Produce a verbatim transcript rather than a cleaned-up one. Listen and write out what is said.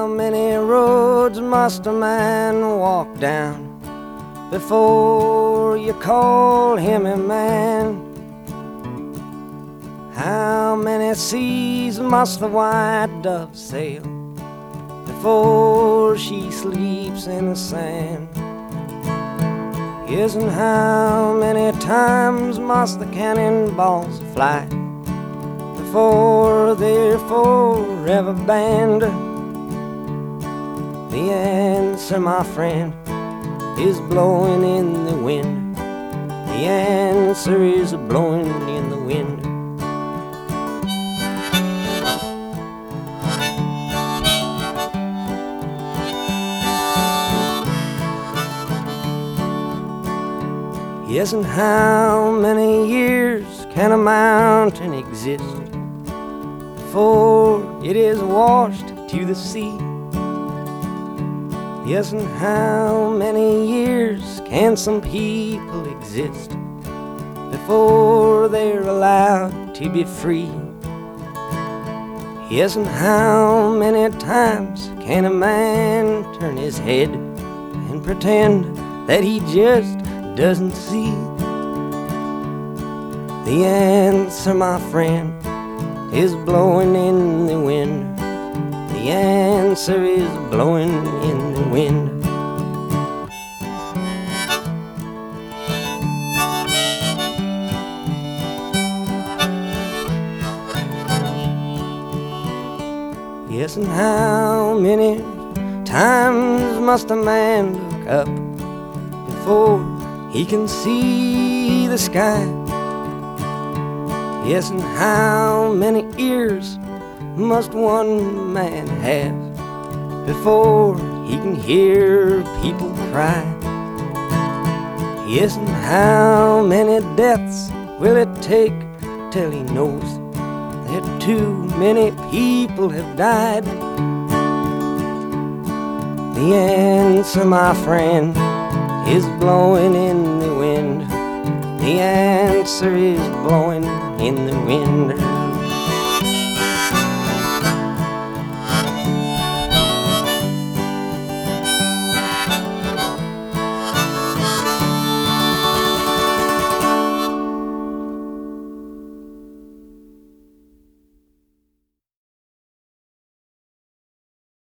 many roads must a man walk down before you call him a man? How many seas must the white dove sail before she sleeps in the sand? Yes, and how many times must the cannonballs fly before they're forever banned? The answer, my friend, is blowing in the wind. The answer is blowing in the wind. Yes, and how many years can a mountain exist before it is washed to the sea? Yes, and how many years can some people exist before they're allowed to be free? Yes, and how many times can a man turn his head and pretend that he just doesn't see? The answer, my friend, is blowing in the wind. The answer is blowing in the wind. Yes, and how many times must a man look up before he can see the sky? Yes, and how many ears must one man have before he can hear people cry? Yes, and how many deaths will it take till he knows that too many people have died? The answer, my friend, is blowing in the wind. The answer is blowing in the wind.